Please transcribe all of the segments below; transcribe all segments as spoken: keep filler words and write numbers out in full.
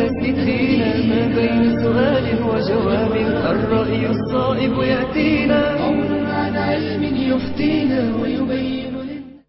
الستين ما بين سؤال وجواب الرأي الصائب يأتينا عمر عن علم يفتينا ويبين لنا.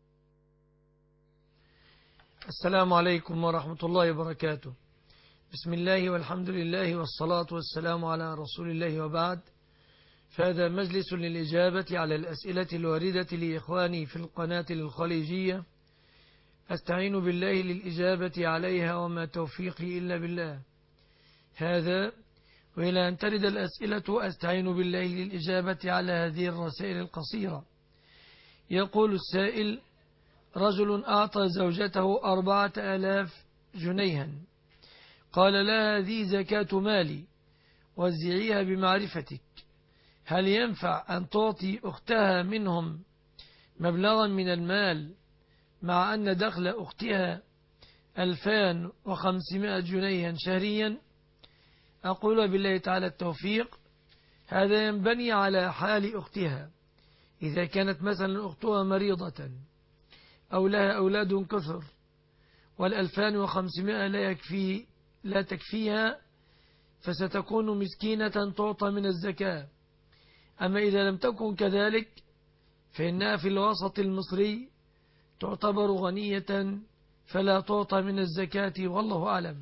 السلام عليكم ورحمة الله وبركاته. بسم الله والحمد لله والصلاة والسلام على رسول الله وبعد، فهذا مجلس للإجابة على الأسئلة الواردة لإخواني في القناة الخليجية، أستعين بالله للإجابة عليها وما توفيقي إلا بالله. هذا وإلى أن ترد الأسئلة أستعين بالله للإجابة على هذه الرسائل القصيرة. يقول السائل: رجل أعطى زوجته أربعة آلاف جنيها، قال لها: هذه زكاة مالي وزعيها بمعرفتك، هل ينفع أن تعطي أختها منهم مبلغا من المال مع أن دخل أختها ألفان وخمسمائة جنيها شهريا؟ أقول بالله تعالى التوفيق. هذا ينبني على حال أختها، إذا كانت مثلا أختها مريضة أو لها أولاد كثر والألفان وخمسمائة لا يكفي لا تكفيها، فستكون مسكينة تعطى من الزكاة. أما إذا لم تكن كذلك فإنها في الوسط المصري تعتبر غنية فلا تعطى من الزكاة، والله أعلم.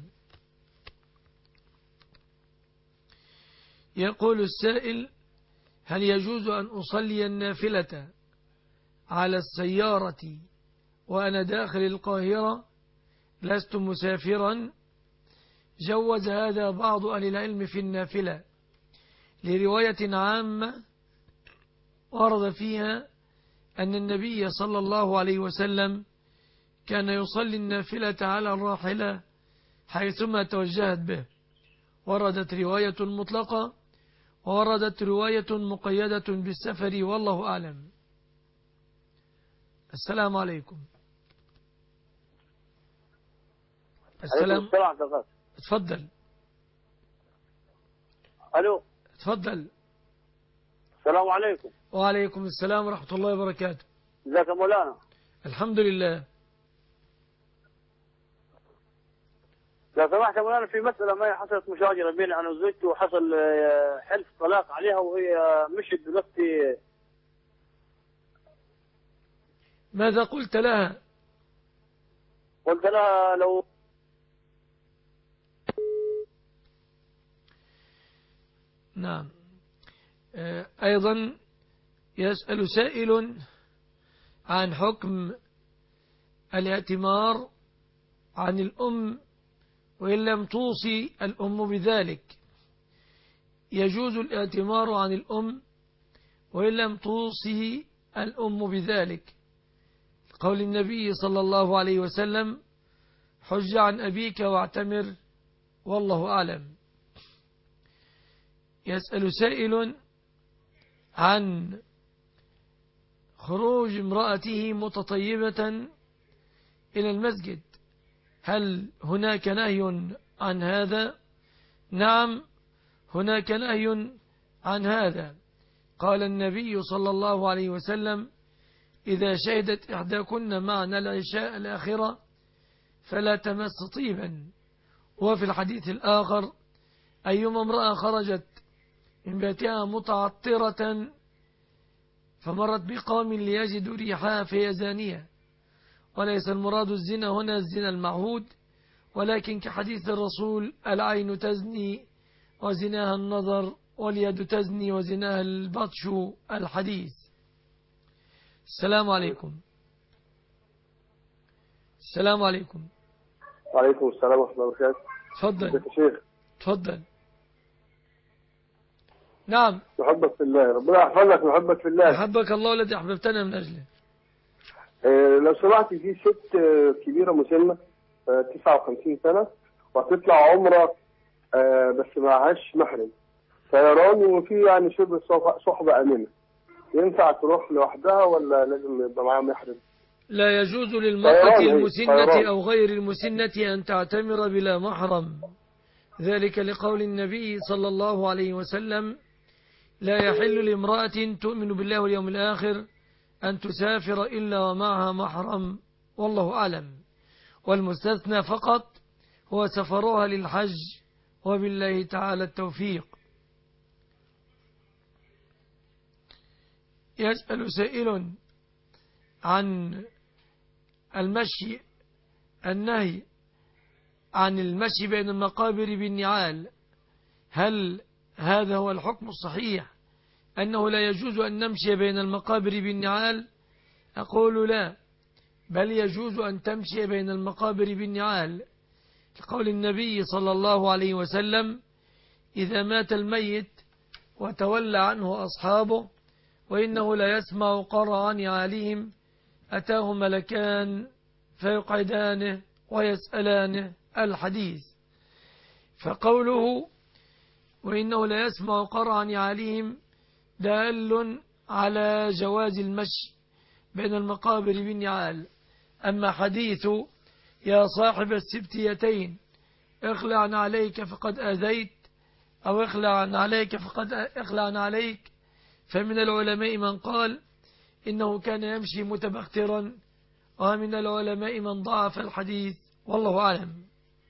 يقول السائل: هل يجوز أن أصلي النافلة على السيارة وأنا داخل القاهرة لست مسافرا؟ جوز هذا بعض أهل العلم في النافلة لرواية عامة ورد فيها أن النبي صلى الله عليه وسلم كان يصلي النافلة على الراحلة حيثما توجهت به. وردت رواية مطلقة ووردت رواية مقيدة بالسفر، والله أعلم. السلام عليكم. السلام. تفضل. الو. تفضل. السلام عليكم. وعليكم السلام ورحمة الله وبركاته. ازيك يا مولانا؟ الحمد لله. لو سمحت يا مولانا، في مسألة ما حصلت مشاجرة بيني أنا وزوجتي، وحصل حلف طلاق عليها وهي مشت دلوقتي. ماذا قلت لها؟ قلت لها لو نعم. أيضا يسأل سائل عن حكم الائتمار عن الأم وإن لم توصي الأم بذلك. يجوز الائتمار عن الأم وإن لم توصي الأم بذلك، قول النبي صلى الله عليه وسلم: حج عن أبيك واعتمر، والله أعلم. يسأل سائل عن خروج امرأته متطيبة إلى المسجد، هل هناك نهي عن هذا؟ نعم، هناك نهي عن هذا. قال النبي صلى الله عليه وسلم: إذا شهدت إحداكن معنا العشاء الآخرة فلا تمس طيبا. وفي الحديث الآخر: أيما امرأة خرجت من بيتها متعطرة فمرت بقوم ليجدوا ريحها فهي زانية. وليس المراد الزنا هنا الزنا المعهود، ولكن كحديث الرسول: العين تزني وزناها النظر، واليد تزني وزناها البطش، الحديث. السلام عليكم. السلام عليكم. وعليكم السلام ورحمة الله وبركاته. تفضل ازيك يا شيخ؟ تفضل. نعم. محبك في الله، ربنا يحفظك. محبك في الله. أحبك الله الذي أحببتنا من أجله. إيه لو سمحت، في ست كبيرة مسنة تسعة وخمسين سنة وهتطلع عمرة، آه بس معهاش محرم طيران، وفي يعني شبه صحبة أمينة، ينفع تروح لوحدها ولا لازم يبقى معاها محرم؟ لا يجوز للمرأة المسنة أو غير المسنة أن تعتمر بلا محرم، ذلك لقول النبي صلى الله عليه وسلم: لا يحل لامرأة تؤمن بالله واليوم الآخر أن تسافر إلا ومعها محرم، والله أعلم. والمستثنى فقط هو سفرها للحج، وبالله تعالى التوفيق. يسأل سائل عن المشي النهي عن المشي بين المقابر بالنعال، هل هذا هو الحكم الصحيح أنه لا يجوز أن نمشي بين المقابر بالنعال؟ أقول لا، بل يجوز أن تمشي بين المقابر بالنعال، لقول النبي صلى الله عليه وسلم: إذا مات الميت وتولى عنه أصحابه وإنه لا يسمع قرع نعالهم أتاه ملكان فيقعدانه ويسألانه الحديث. فقوله وإنه لا يسمع قرع نعالهم دال على جواز المشي بين المقابر بالنعال. أما حديث يا صاحب السبتيتين اخلع عليك فقد أذيت، أو اخلع عليك فقد اخلع عليك، فمن العلماء من قال إنه كان يمشي متبخترا، ومن العلماء من ضعف الحديث، والله أعلم.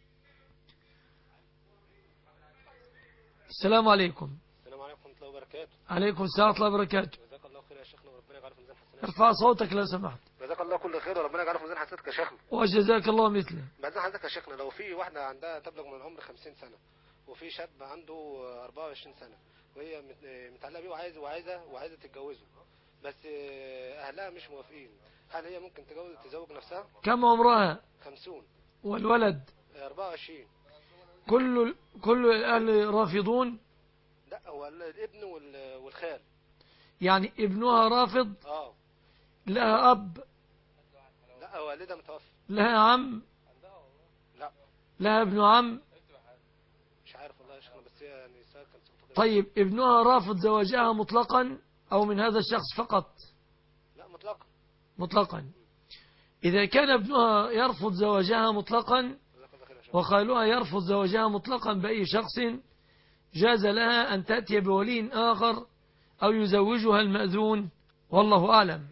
السلام عليكم. السلام عليكم ورحمة الله وبركاته. عليكم السلام ورحمة الله وبركاته. جزاك الله خير يا شيخنا وربنا يجعله في ميزان حسناتك. ارفع صوتك لو سمحت. جزاك الله كل خير وربنا يجعله في ميزان حسناتك يا شيخنا. وجزاك الله مثله. بعد حضرتك يا شيخنا، لو في واحدة عندها تبلغ من العمر خمسين سنة وفي شاب عنده أربعة وعشرين سنة وهي متعلقة بيه وعايزة وعايزة وعايزة تتجوزه، بس أهلها مش موافقين، هل هي ممكن تجوز تزوج نفسها؟ كم عمرها؟ خمسون. والولد؟ أربعة وعشرين. كل كل الأهل رافضون؟ لا، هو الابن والخال. يعني ابنها رافض؟ اه. لها أب؟ لا، والدها متوفى. لها عم؟ لا. لها ابن عم؟ مش عارف والله يا شيخنا، بس هي يعني كان. طيب ابنها رافض زواجها مطلقا أو من هذا الشخص فقط؟ لا، مطلقا. مطلقا. إذا كان ابنها يرفض زواجها مطلقا وخالها يرفض زواجها مطلقا بأي شخص، جاز لها أن تأتي بولي آخر أو يزوجها المأذون، والله أعلم.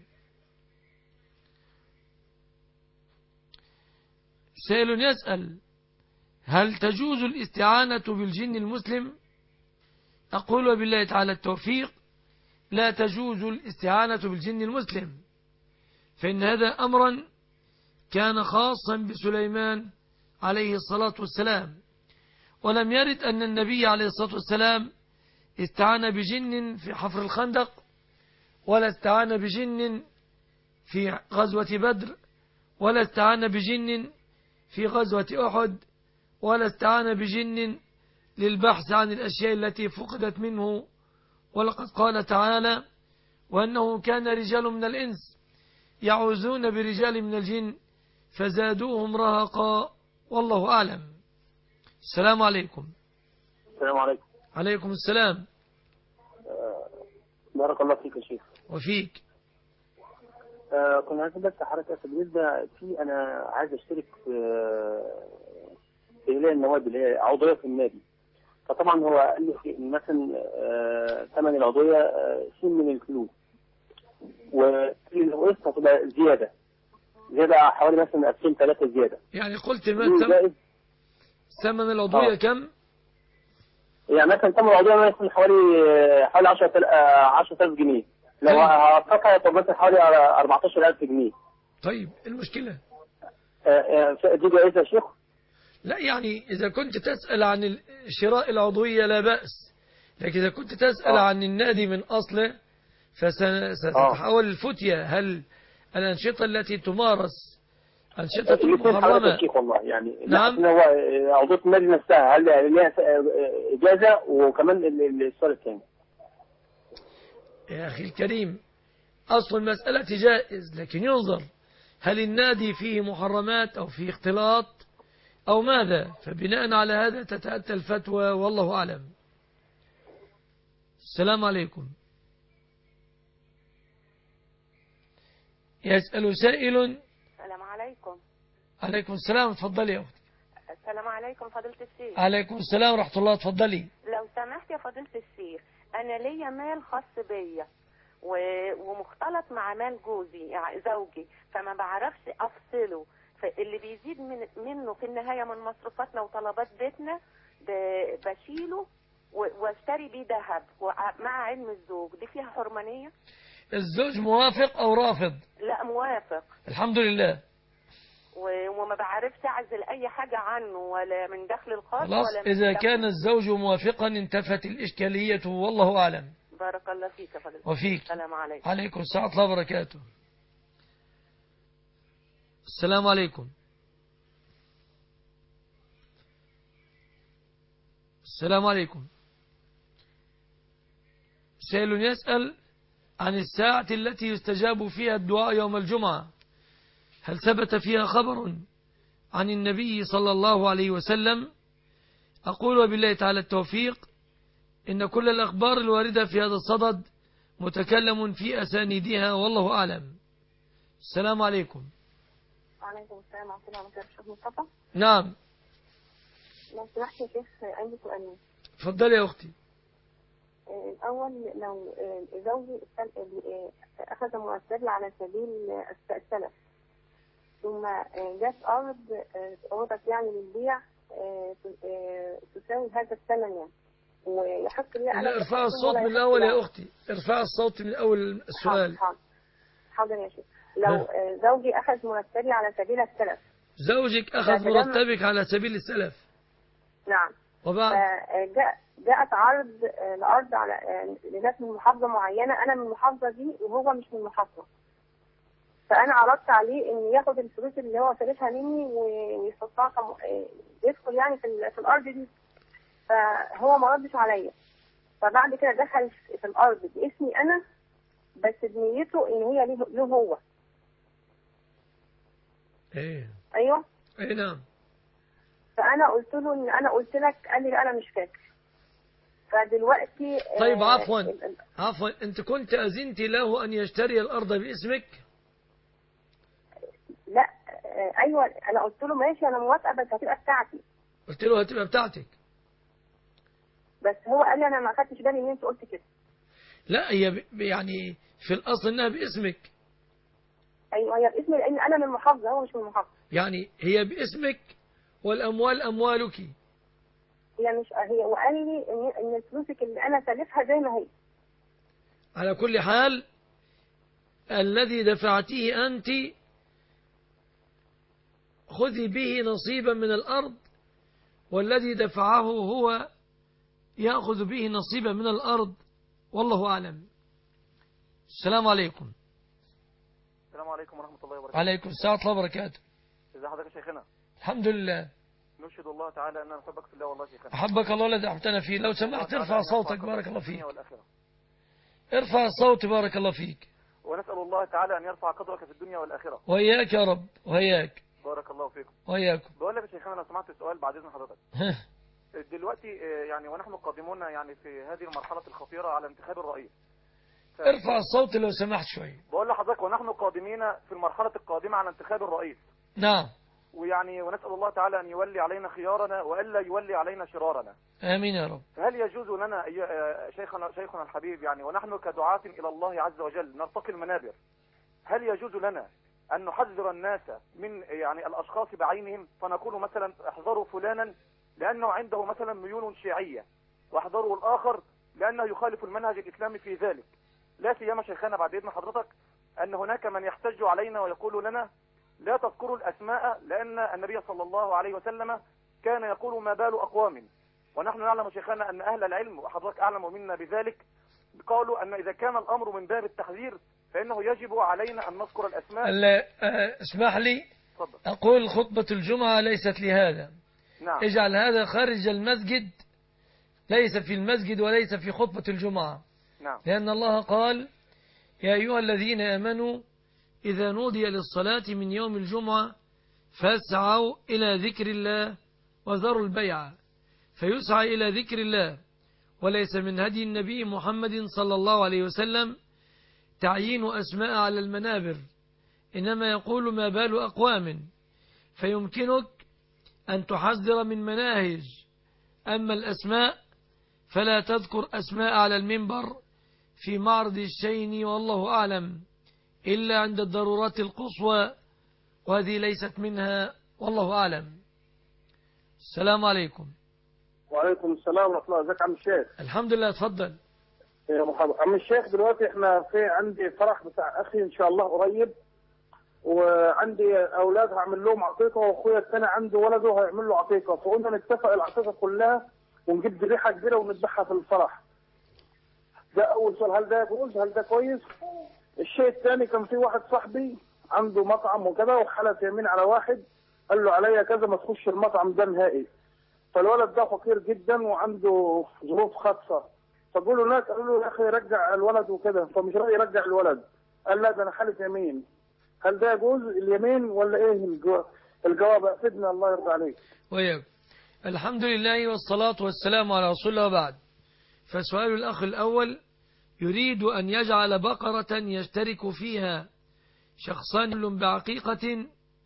سائل يسأل: هل تجوز الاستعانة بالجن المسلم؟ أقول وبالله تعالى التوفيق: لا تجوز الاستعانة بالجن المسلم، فإن هذا أمرا كان خاصا بسليمان عليه الصلاة والسلام، ولم يرد أن النبي عليه الصلاة والسلام استعان بجن في حفر الخندق، ولا استعان بجن في غزوة بدر، ولا استعان بجن في غزوة أحد، ولا استعان بجن للبحث عن الأشياء التي فقدت منه. ولقد قال تعالى: وأنه كان رجال من الإنس يعوذون برجال من الجن فزادوهم رهقا، والله أعلم. السلام عليكم. السلام عليكم. عليكم السلام. بارك الله فيك يا شيخ. وفيك. آه كنا عايزين بس حضرتك بالنسبه في انا عايز اشترك في في هلال النوادي اللي هي عضويه في النادي، فطبعا هو قال لي مثلا آه ثمن العضويه آه شيء من الفلوس، والقسط هتبقى زياده زياده حوالي مثلا ألفين ثلاثة زياده. يعني قلت ما ثمن العضويه كم؟ يعني مثلا ثمن العضويه يكون حوالي حوالي عشرة آلاف جنيه، لو هتقطع يبقى مثلا حوالي أربعتاشر ألف جنيه. طيب المشكلة دي جائزة يا شيخ؟ لا، يعني إذا كنت تسأل عن شراء العضوية لا بأس، لكن إذا كنت تسأل آه. عن النادي من أصله فستتحول الفتية. هل الأنشطة التي تمارس أنشطة محرمة؟ شيخ والله يعني نعم. هو عضوية النادي نفسها هل لها إجازة وكمان السؤال الثاني؟ يا أخي الكريم، أصل المسألة جائز، لكن ينظر هل النادي فيه محرمات أو فيه اختلاط أو ماذا، فبناء على هذا تتأتى الفتوى، والله أعلم. السلام عليكم. يسأل سائل. السلام عليكم. عليكم السلام، تفضلي يا أختي. السلام عليكم فضيلة الشيخ. عليكم السلام ورحمة الله، تفضلي. لو سمحت يا فضيلة الشيخ، أنا ليا مال خاص بيا ومختلط مع مال جوزي يعني زوجي، فما بعرفش أفصله، فاللي بيزيد من منه في النهاية من مصروفاتنا وطلبات بيتنا ب- بشيله و- واشتري بيه ذهب وع- مع علم الزوج. دي فيها حرمانية؟ الزوج موافق أو رافض؟ لا موافق، الحمد لله. و- وما بعرفش أعزل أي حاجة عنه ولا من دخل الخاص خلاص، ولا من إذا دخل. كان الزوج موافقا انتفت الإشكالية والله أعلم. بارك الله فيك يا فضيلة. وفيك. السلام عليكم. عليكم السلام ورحمة الله وبركاته. السلام عليكم. السلام عليكم. سائل يسأل عن الساعة التي يستجاب فيها الدعاء يوم الجمعة، هل ثبت فيها خبر عن النبي صلى الله عليه وسلم؟ أقول وبالله تعالى التوفيق، إن كل الأخبار الواردة في هذا الصدد متكلم في أسانيدها والله أعلم. السلام عليكم. وعليكم السلام ورحمة الله وبركاته. شيخ مصطفى، نعم. لو سمحت يا شيخ عندي سؤالين. تفضلي يا أختي. آه، الأول، لو آه، زوجي استل- آه، أخذ مرتب على سبيل آه، السلف، ثم آه، جت أرض آه، عرضت يعني للبيع آه، ت- آه، تساوي هذا الثمن يعني، ويحق لي أنا لا، ارفع التقسيم الصوت ولا من يحق الأول له. يا أختي، ارفع الصوت من أول السؤال. حاضر حاضر يا شيخ. لو ها. آه، زوجي أخذ مرتبي على سبيل السلف. زوجك أخذ فتجمع- مرتبك على سبيل السلف، نعم. وبعد فجاء جاءت عرض آه، الأرض على آه، لناس من محافظة معينة، أنا من المحافظة دي وهو مش من المحافظة، فأنا عرضت عليه إن ياخد الفلوس اللي هو سالفها مني ويحطها كم- آه، يدخل يعني في, ال- في الأرض دي، فهو ما ردش عليا. فبعد كده دخل في الأرض باسمي أنا، بس بنيته إن هي له له هو. إيه أيوه. إيه نعم. فأنا قلت له إن أنا قلت لك، قال لي لا أنا مش فاكر. فدلوقتي آه، طيب عفوا ال- ال- عفوا أنت كنت أذنت له أن يشتري الأرض باسمك؟ لا آه، ايوه انا قلت له ماشي انا موافقه بس هتبقى بتاعتي، قلت له هتبقى بتاعتك. بس هو قال لي انا ما خدتش بالي ان انت قلت كده. لا، هي ب- يعني في الأصل أنها باسمك، ايوه هي باسمي لان انا من المحافظه، هو مش من المحافظه. يعني هي باسمك والأموال أموالك. هي مش هي، وقال لي ان ان فلوسك اللي انا سالفها زي ما هي. على كل حال الذي دفعتيه أنت خذي به نصيبا من الأرض، والذي دفعه هو يأخذ به نصيبا من الأرض والله أعلم. السلام عليكم. السلام عليكم ورحمة الله وبركاته. عليكم السلام ورحمة الله وبركاته. ازي حضرتك يا شيخنا؟ الحمد لله. نشهد الله تعالى أننا نحبك في الله والله يا شيخنا. أحبك الله الذي أحببتنا فيه. لو سمحت ارفع صوتك بارك الله فيك. والآخرة. ارفع الصوت بارك الله فيك. ونسأل الله تعالى أن يرفع قدرك في الدنيا والآخرة. وإياك يا رب، وإياك بارك الله فيكم. وإياكم. بقول لك يا شيخنا لو سمحت السؤال بعد إذن حضرتك. دلوقتي آه، يعني ونحن قادمون يعني في هذه المرحلة الخطيرة على انتخاب الرئيس. ف- ارفع الصوت لو سمحت شوي. بقول لحضرتك ونحن قادمين في المرحلة القادمة على انتخاب الرئيس. نعم. ويعني ونسأل الله تعالى أن يولي علينا خيارنا وإلا يولي علينا شرارنا. آمين يا رب. فهل يجوز لنا أي- آه، شيخنا شيخنا الحبيب يعني ونحن كدعاة إلى الله عز وجل نرتقي المنابر، هل يجوز لنا أن نحذر الناس من يعني الأشخاص بعينهم، فنقول مثلا احذروا فلانا لأنه عنده مثلا ميول شيعية، واحذروا الآخر لأنه يخالف المنهج الإسلامي في ذلك؟ لا سيما شيخنا بعد إذن حضرتك أن هناك من يحتج علينا ويقول لنا لا تذكروا الأسماء لأن النبي صلى الله عليه وسلم كان يقول ما بال أقوام، ونحن نعلم شيخنا أن أهل العلم وحضرتك أعلم منا بذلك قالوا أن إذا كان الأمر من باب التحذير فإنه يجب علينا أن نذكر الأسماء. لا، آه، اسمح لي تفضل. أقول خطبة الجمعة ليست لهذا. نعم. اجعل هذا خارج المسجد، ليس في المسجد وليس في خطبة الجمعة. نعم. لأن الله قال يا أيها الذين آمنوا إذا نودي للصلاة من يوم الجمعة فاسعوا إلى ذكر الله وذروا البيع، فيسعى إلى ذكر الله. وليس من هدي النبي محمد صلى الله عليه وسلم تعيين أسماء على المنابر، إنما يقول ما بال أقوام، فيمكنك أن تحذر من مناهج. أما الأسماء فلا تذكر أسماء على المنبر في معرض الشين والله أعلم إلا عند الضرورات القصوى وهذه ليست منها، والله أعلم. السلام عليكم. وعليكم السلام ورحمة الله. ازيك يا عم الشيخ؟ الحمد لله، اتفضل. يا مرحبا عم الشيخ. دلوقتي احنا في عندي فرح بتاع اخي ان شاء الله قريب، وعندي اولاد هعمل لهم عقيقه، واخويا الثاني عنده ولده هيعمل له عقيقه، فقلنا نتفق العقيقه كلها ونجيب ذبيحه كبيره ونذبحها في الفرح. ده اول سؤال، هل ده يجوز؟ هل ده كويس؟ الشيء الثاني، كان في واحد صاحبي عنده مطعم وكذا، وحلف يمين على واحد قال له عليا كذا ما تخش المطعم ده نهائي. فالولد ده فقير جدا وعنده ظروف خاصه، فقولوا ناس قالوا له يا اخي رجع الولد وكده، فمش راضي يرجع الولد. قال لا ده انا حالف يمين. هل ده يجوز اليمين ولا ايه الجو... الجواب؟ افدنا الله يرضى عليك. وياك. الحمد لله والصلاة والسلام على رسول الله وبعد. فسؤال الأخ الأول يريد أن يجعل بقرة يشترك فيها شخصان بعقيقة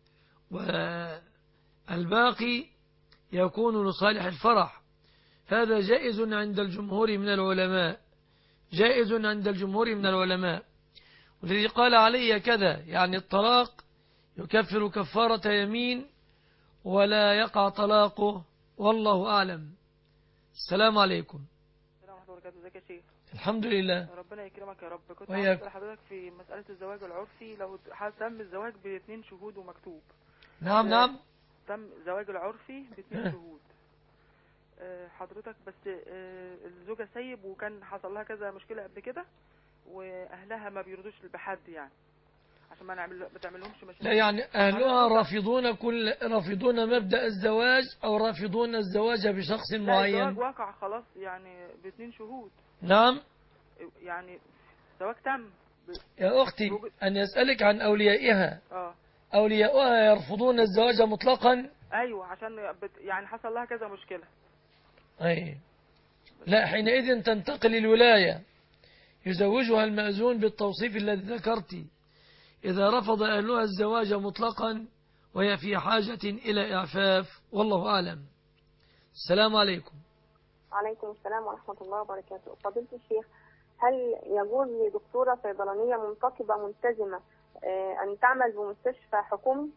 والباقي يكون لصالح الفرح. هذا جائز عند الجمهور من العلماء، جائز عند الجمهور من العلماء. والذي قال علي كذا يعني الطلاق يكفر كفارة يمين ولا يقع طلاقه، والله أعلم. السلام عليكم. السلام ورحمة الله وبركاته. ازيك يا شيخ؟ الحمد لله. ربنا يكرمك يا رب. كنت وياك. عايز اسال حضرتك في مسألة الزواج العرفي، لو تم الزواج باثنين شهود ومكتوب. نعم نعم. تم زواج العرفي باثنين شهود. حضرتك بس الزوجة سيب وكان حصل لها كذا مشكلة قبل كده، واهلها ما بيرضوش بحد يعني عشان ما نعمل ما تعملهمش مشاكل. لا يعني اهلها رافضون كل رافضون مبدأ الزواج او رافضون الزواج بشخص معين. لا، الزواج واقع خلاص يعني باثنين شهود. نعم يعني زواج تم ب... يا اختي ان يسألك عن اوليائها. اه اولياؤها يرفضون الزواج مطلقا. ايوه عشان بت... يعني حصل لها كذا مشكلة. اي لا، حينئذ تنتقل الولاية، يزوجها المأذون بالتوصيف الذي ذكرت إذا رفض أهلها الزواج مطلقا وهي في حاجة إلى إعفاف، والله أعلم. السلام عليكم. وعليكم السلام ورحمة الله وبركاته. فضيلة الشيخ، هل يجوز لدكتورة صيدلانية منتقبة ملتزمة أن تعمل بمستشفى حكومي؟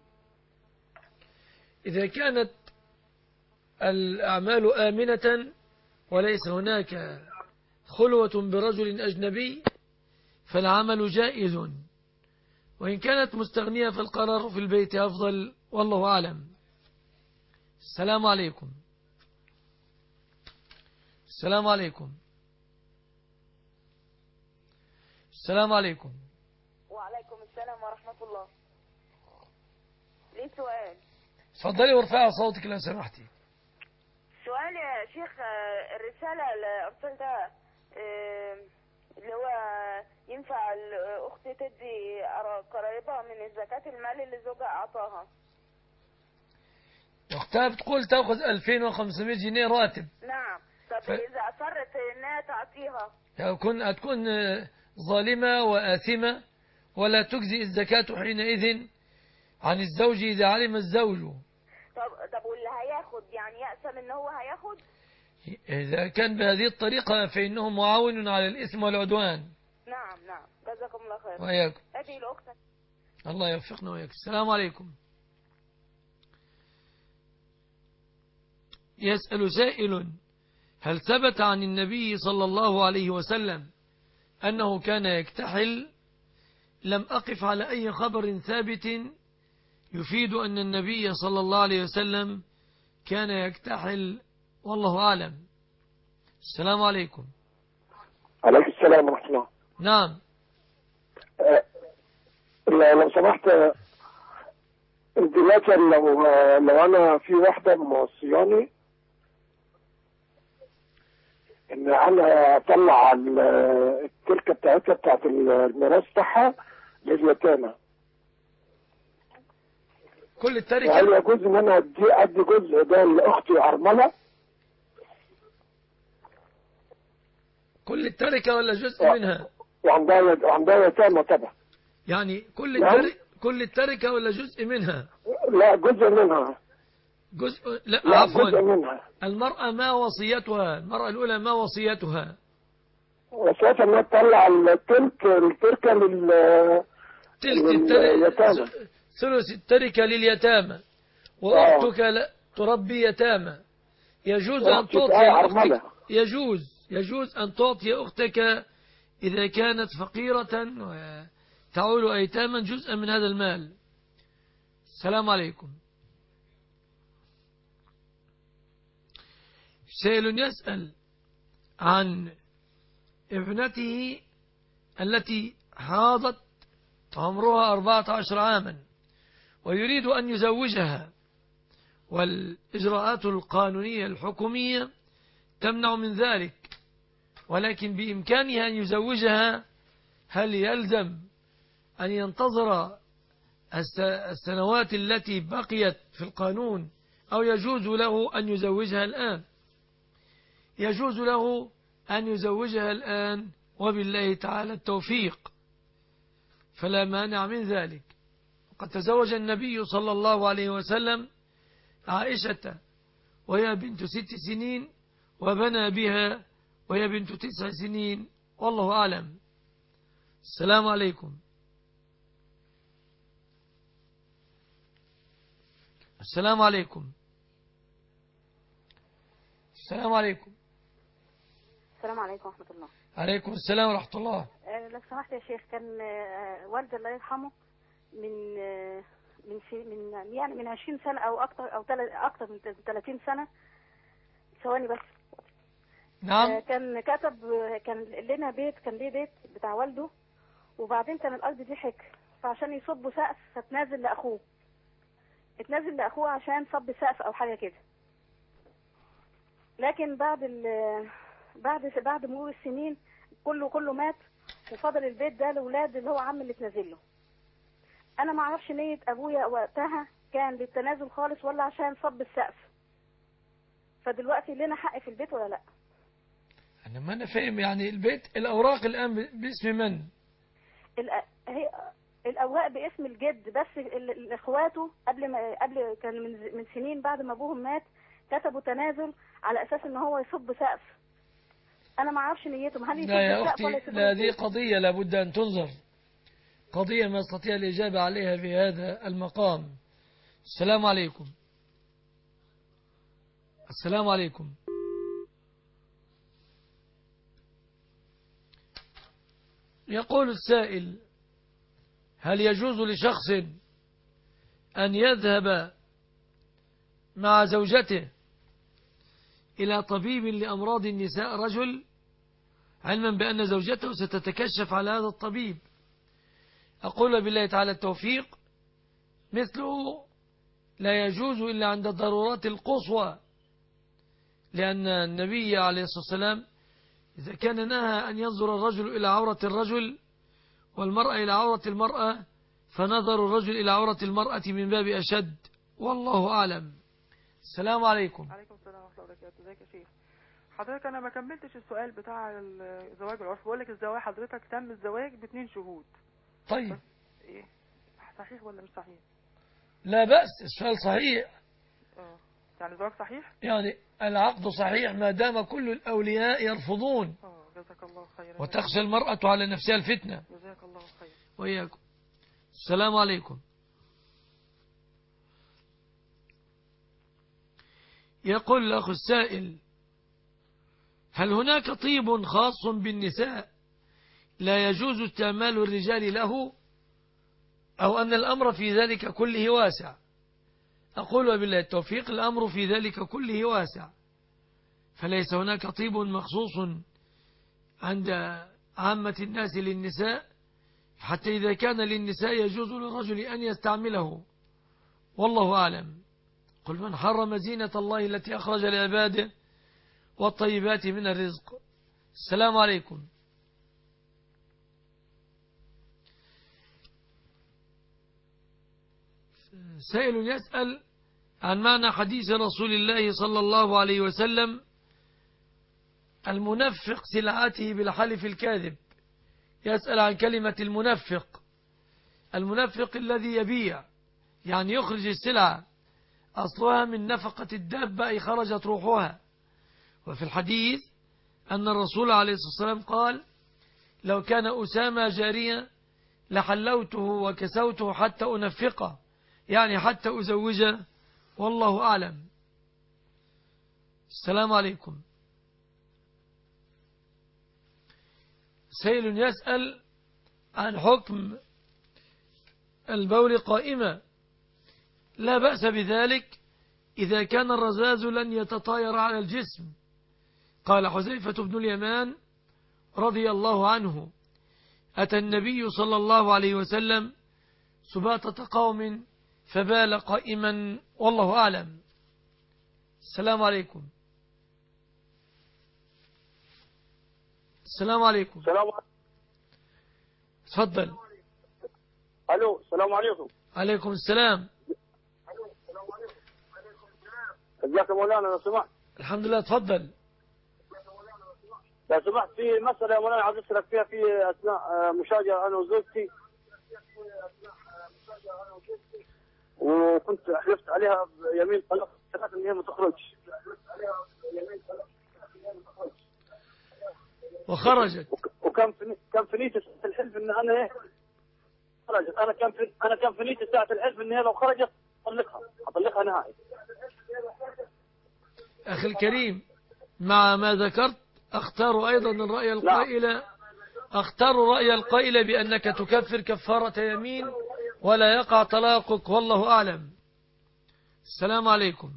إذا كانت الأعمال آمنة وليس هناك خلوة برجل أجنبي فالعمل جائز، وإن كانت مستغنية فالقرار في البيت أفضل، والله أعلم. السلام عليكم. السلام عليكم. السلام عليكم. وعليكم السلام ورحمة الله. ليه سؤال؟ تفضلي وارفعي صوتك لو سمحتي. سؤال يا شيخ، الرسالة اللي أرسلتها اللي هو ينفع الأخت تدي قرايبها من الزكاة المال اللي زوجها أعطاها. أختها بتقول تأخذ ألفين وخمسمائة جنيه راتب. نعم. طب ف... إذا أصرت إنها تعطيها هتكون هتكون ظالمة وآثمة، ولا تجزي الزكاة حينئذ عن الزوج إذا علم الزوج. طب طب واللي هياخد يعني يأسم إن هو هياخد؟ إذا كان بهذه الطريقة فإنه معاون على الإثم والعدوان. نعم نعم. جزاكم الله خير. وإياكم. هذه الأخت. الله يوفقنا وإياك. السلام عليكم. يسأل سائل: هل ثبت عن النبي صلى الله عليه وسلم أنه كان يكتحل؟ لم أقف على أي خبر ثابت يفيد أن النبي صلى الله عليه وسلم كان يكتحل، والله أعلم. السلام عليكم. عليكم السلام ورحمة الله. نعم. أه لو سمحت، دلوقتي لو لو أنا في واحدة موصياني إن أنا أطلع التركة بتاعتها بتاعت الميراث بتاعها لليتامى، كل التركة هل يجوز إن أنا أدي أدي جزء ده لأختي أرملة؟ كل التركة ولا جزء منها؟ وعندها وعندها يتامى طبعا. يعني كل التركة كل التركة ولا جزء منها؟ لا جزء منها. جزء لا, لا عفوا جزء منها. المرأة ما وصيتها؟ المرأة الأولى ما وصيتها؟ وصيتها إنها تطلع الترك التركة لل تلك التركة ثلث التركة لليتامى وأختك لا تربي يتامى يجوز أن تعطي أختك يجوز يجوز أن تعطي أختك إذا كانت فقيرة وتعول أيتاما جزءا من هذا المال. السلام عليكم. سائل يسأل عن ابنته التي حاضت عمرها أربعة عشر عاما ويريد أن يزوجها، والإجراءات القانونية الحكومية تمنع من ذلك، ولكن بإمكانه أن يزوجها. هل يلزم أن ينتظر السنوات التي بقيت في القانون أو يجوز له أن يزوجها الآن؟ يجوز له أن يزوجها الآن وبالله تعالى التوفيق، فلا مانع من ذلك. قد تزوج النبي صلى الله عليه وسلم عائشة وهي بنت ست سنين وبنى بها وهي بنت تسع سنين، والله أعلم. السلام عليكم. السلام عليكم. السلام عليكم. السلام عليكم ورحمة الله. عليكم السلام ورحمة الله. أه لو سمحت يا شيخ، كان أه والدي الله يرحمه من أه من في من يعني من عشرين سنة أو أكتر أو أكتر من ثلاثين سنة. ثواني بس. نعم. أه كان كتب كان لنا بيت، كان ليه بيت بتاع والده، وبعدين كان الأرض دي حكر، فعشان يصبوا سقف فتنازل لأخوه، اتنازل لأخوه عشان صب سقف أو حاجة كده. لكن بعد بعد بعد مرور السنين كله كله مات، وفضل البيت ده لأولاد اللي هو عم اللي اتنازل له. أنا ما أعرفش نية أبويا وقتها كان للتنازل خالص ولا عشان صب السقف، فدلوقتي لنا حق في البيت ولا لا؟ أنا ما أنا فاهم يعني البيت الأوراق الآن باسم من؟ هي الأوراق باسم الجد، بس إخواته قبل ما قبل كان من من سنين بعد ما أبوهم مات كتبوا تنازل على أساس إن هو يصب سقف. أنا ما أعرفش نيتهم، هل يصب لا يا سقف أختي، ولا يصب؟ لا، دي قضية لابد أن تنظر، قضية ما استطيع الإجابة عليها في هذا المقام. السلام عليكم. السلام عليكم. يقول السائل: هل يجوز لشخص أن يذهب مع زوجته إلى طبيب لأمراض النساء رجل، علما بأن زوجته ستتكشف على هذا الطبيب؟ أقول بالله تعالى التوفيق، مثله لا يجوز إلا عند الضرورات القصوى، لأن النبي عليه الصلاة والسلام إذا كان نهى أن ينظر الرجل إلى عورة الرجل والمرأة إلى عورة المرأة، فنظر الرجل إلى عورة المرأة من باب أشد، والله أعلم. السلام عليكم. عليكم السلام ورحمة الله وبركاته. ازيك يا شيخ؟ حضرتك أنا ما كملتش السؤال بتاع الزواج العرفي. بقول لك الزواج حضرتك تم الزواج باثنين شهود. طيب إيه صحيح ولا مش صحيح؟ لا بأس، السؤال صحيح. اه يعني الزواج صحيح؟ يعني العقد صحيح ما دام كل الأولياء يرفضون. اه جزاك الله خيرا. وتخشى المرأة على نفسها الفتنة. جزاك الله خيرا. وإياكم. السلام عليكم. يقول الأخ السائل: هل هناك طيب خاص بالنساء لا يجوز استعمال الرجال له، أو أن الأمر في ذلك كله واسع؟ أقول وبالله التوفيق، الأمر في ذلك كله واسع، فليس هناك طيب مخصوص عند عامة الناس للنساء، حتى إذا كان للنساء يجوز للرجل أن يستعمله، والله أعلم. قل من حرم زينة الله التي أخرج لعباده والطيبات من الرزق. السلام عليكم. سائل يسأل عن معنى حديث رسول الله صلى الله عليه وسلم: المنفق سلعته بالحلف الكاذب. يسأل عن كلمة المنفق. المنفق الذي يبيع، يعني يخرج السلعة، أصلها من نفقة الدابة أي خرجت روحها. وفي الحديث أن الرسول عليه الصلاة والسلام قال: لو كان أسامة جاريا لحلوته وكسوته حتى أنفقه، يعني حتى أزوجه، والله أعلم. السلام عليكم. سائل يسأل عن حكم البول قائمة. لا بأس بذلك إذا كان الرذاذ لن يتطاير على الجسم. قال حذيفة بن اليمان رضي الله عنه: أتى النبي صلى الله عليه وسلم سباطة قوم فبال قائما، والله أعلم. السلام عليكم. السلام عليكم. السلام عليكم. تفضل. الو السلام عليكم. عليكم السلام. ازيك يا مولانا؟ لو سمحت. الحمد لله. تفضل. لو سمحت، في مسألة يا مولانا عايز أسألك فيها في أثناء مشاجرة أنا وزوجتي، وكنت حلفت عليها بيمين طلاق ثلاث إن هي ما تخرجش، وخرجت. وكان في كان في نيتي ساعة الحلف إن أنا إيه خرجت. أنا كان في أنا كان في نيتي ساعة الحلف إن هي لو خرجت أطلقها أطلقها نهائي. أخي الكريم، مع ما ذكرت أختار أيضا الرأي القائل أختار رأي القائل بأنك تكفر كفارة يمين ولا يقع طلاقك، والله أعلم. السلام عليكم.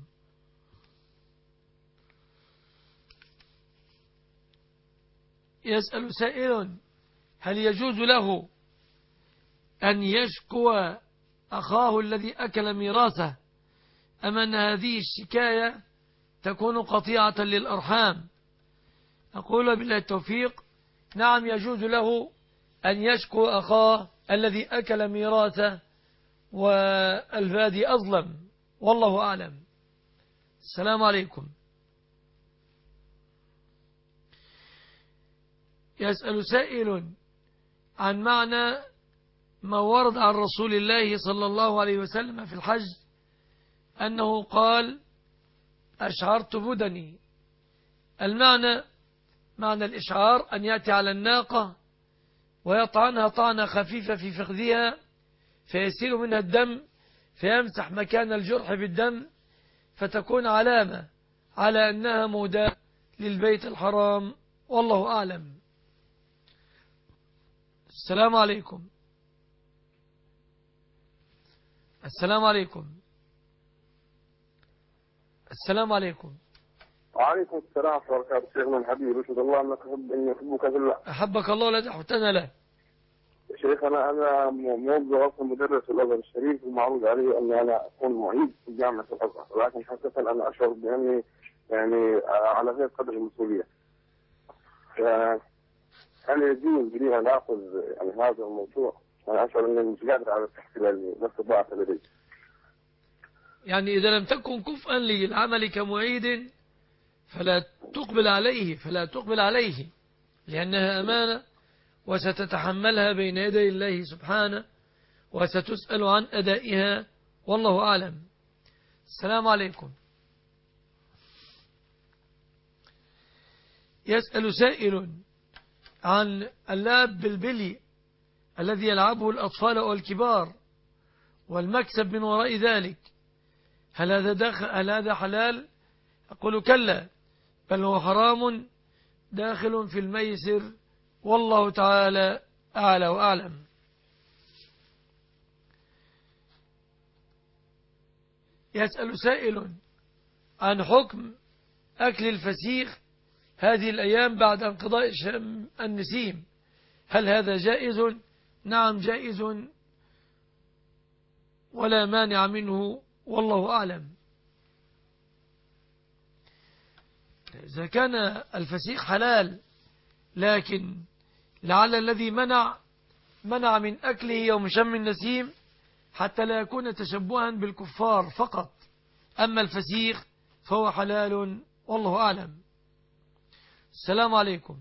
يسأل سائل: هل يجوز له أن يشكو أخاه الذي أكل ميراثه، أم أن هذه الشكاية تكون قطيعة للأرحام؟ أقول بالله التوفيق: نعم، يجوز له أن يشكو أخاه الذي أكل ميراثه والبادي أظلم، والله أعلم. السلام عليكم. يسأل سائل عن معنى ما ورد عن رسول الله صلى الله عليه وسلم في الحج أنه قال: أشعرت بدني. المعنى معنى الإشعار أن يأتي على الناقة ويطعنها طعنة خفيفة في فخذها فيسيل منها الدم، فيمسح مكان الجرح بالدم، فتكون علامة على أنها مهداة للبيت الحرام، والله أعلم. السلام عليكم. السلام عليكم. السلام عليكم. وعليكم السلام ورحمة الله وبركاته. شيخنا الحبيب، أشهد الله أنك أحب أن يحبك في الله. أحبك الله الذي أحببتنا له. شيخ أنا أنا موظف أصلا مدرس في الأزهر الشريف، ومعروض علي أني أنا أكون معيد في جامعة الأزهر، ولكن حقيقة أنا أشعر بأني يعني على غير قدر المسؤولية. هل يجوز لي أن آخذ يعني هذا الموضوع؟ أنا أشعر أني مش قادر على التحصيل العلمي، نفس ضعف لدي. يعني إذا لم تكن كفءا للعمل كمعيد فلا تقبل عليه فلا تقبل عليه لأنها أمانة، وستتحملها بين يدي الله سبحانه، وستسأل عن أدائها، والله أعلم. السلام عليكم. يسأل سائل عن اللعب بالبلي الذي يلعبه الأطفال والكبار والمكسب من وراء ذلك، هل هذا داخل هل هذا حلال؟ أقول كلا، بل هو حرام داخل في الميسر، والله تعالى أعلى وأعلم. يسأل سائل عن حكم أكل الفسيخ هذه الأيام بعد انقضاء النسيم، هل هذا جائز؟ نعم جائز ولا مانع منه، والله أعلم. إذا كان الفسيخ حلال لكن لعل الذي منع منع من أكله يوم شم النسيم حتى لا يكون تشبها بالكفار فقط، أما الفسيخ فهو حلال، والله أعلم. السلام عليكم.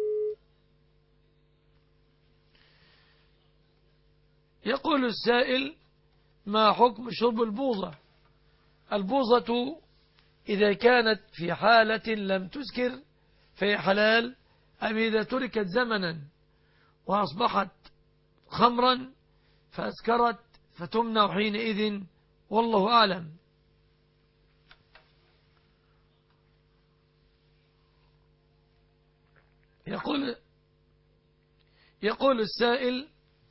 يقول السائل: ما حكم شرب البوظة؟ البوظة إذا كانت في حالة لم تسكر فهي حلال، أم إذا تركت زمنا وأصبحت خمرا فأسكرت فتمنع حينئذ، والله أعلم. يقول يقول السائل: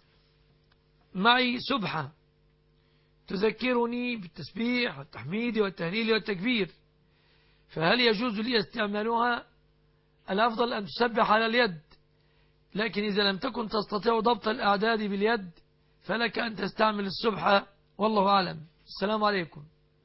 معي سبحة تذكرني بالتسبيح والتحميد والتهليل والتكبير، فهل يجوز لي استعمالها؟ الأفضل أن تسبح على اليد، لكن إذا لم تكن تستطيع ضبط الأعداد باليد فلك أن تستعمل السبحة، والله أعلم. السلام عليكم.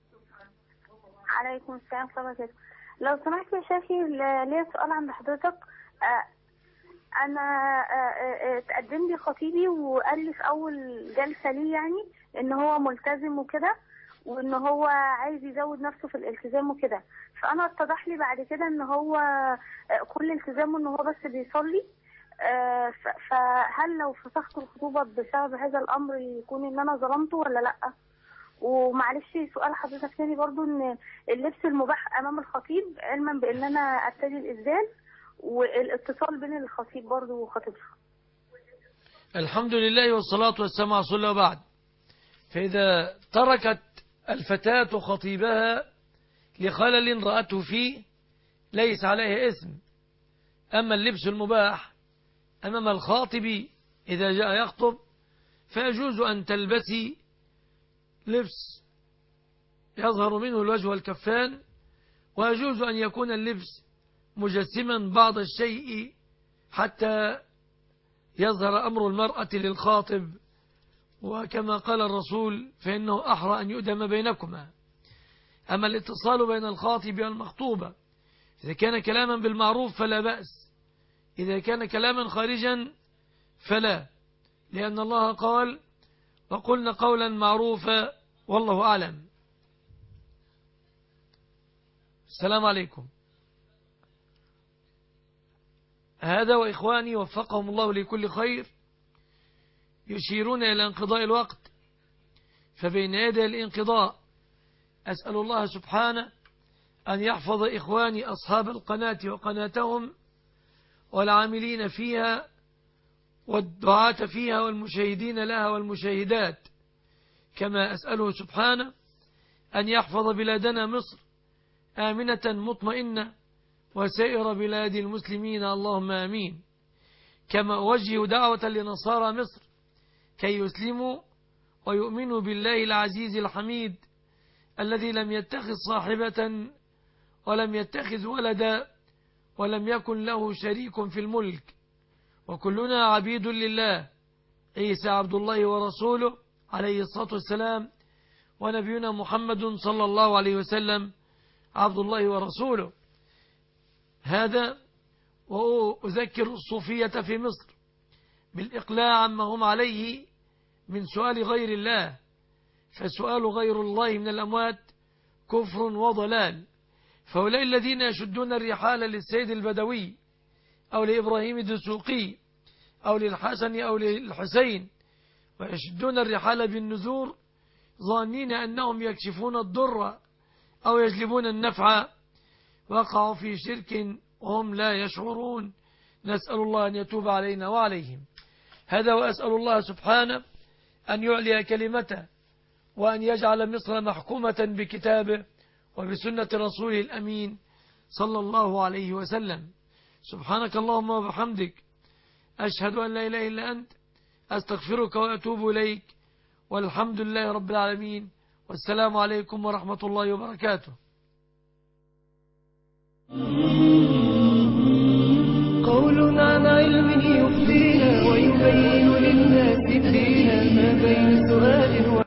عليكم السلام ورحمة الله وبركاته. لو سمحت يا شيخي ليا سؤال عند حضرتك. أنا تقدم لي خطيبي وقال لي في أول جلسة لي يعني إن هو ملتزم وكده، وإن هو عايز يزود نفسه في الالتزام وكده، فأنا اتضح لي بعد كده إن هو كل التزامه إن هو بس بيصلي. فهل لو فسخت الخطوبة بسبب هذا الأمر يكون إن أنا ظلمته ولا لأ؟ ومعلش سؤال حضرتك تاني برضو، إن اللبس المباح أمام الخطيب علما بإن أنا أبتدي الإذان والاتصال بين الخطيب برضو وخطيبها. الحمد لله والصلاة والسلام على رسول الله وبعد. فإذا تركت الفتاة خطيبها لخلل رأته فيه ليس عليها إثم. أما اللبس المباح أمام الخاطب إذا جاء يخطب فيجوز أن تلبسي لبس يظهر منه الوجه والكفان، ويجوز أن يكون اللبس مجسما بعض الشيء حتى يظهر أمر المرأة للخاطب، وكما قال الرسول فإنه أحرى أن يؤدم بينكما. أما الاتصال بين الخاطب والمخطوبة إذا كان كلاما بالمعروف فلا بأس، إذا كان كلاما خارجا فلا، لأن الله قال: وقلنا قولا معروفا والله أعلم. السلام عليكم. هذا وإخواني وفقهم الله لكل خير يشيرون إلى انقضاء الوقت، فبين يدي الانقضاء أسأل الله سبحانه أن يحفظ إخواني أصحاب القناة وقناتهم والعاملين فيها والدعاة فيها والمشاهدين لها والمشاهدات، كما أسأله سبحانه أن يحفظ بلادنا مصر آمنة مطمئنة وسائر بلاد المسلمين، اللهم آمين. كما أوجه دعوة لنصارى مصر كي يسلموا ويؤمنوا بالله العزيز الحميد الذي لم يتخذ صاحبة ولم يتخذ ولدا ولم يكن له شريك في الملك، وكلنا عبيد لله، عيسى عبد الله ورسوله عليه الصلاة والسلام، ونبينا محمد صلى الله عليه وسلم عبد الله ورسوله. هذا وأذكر الصوفية في مصر بالإقلاع عما هم عليه من سؤال غير الله، فسؤال غير الله من الأموات كفر وضلال. فهؤلاء الذين يشدون الرحال للسيد البدوي أو لإبراهيم الدسوقي أو للحسن أو للحسين، ويشدون الرحال بالنذور ظانين أنهم يكشفون الضر أو يجلبون النفع، وقعوا في شرك وهم لا يشعرون. نسأل الله أن يتوب علينا وعليهم. هذا وأسأل الله سبحانه أن يعلي كلمته وأن يجعل مصر محكومة بكتابه وبسنة رسوله الأمين صلى الله عليه وسلم. سبحانك اللهم وبحمدك أشهد أن لا إله إلا أنت أستغفرك وأتوب إليك، والحمد لله رب العالمين، والسلام عليكم ورحمة الله وبركاته.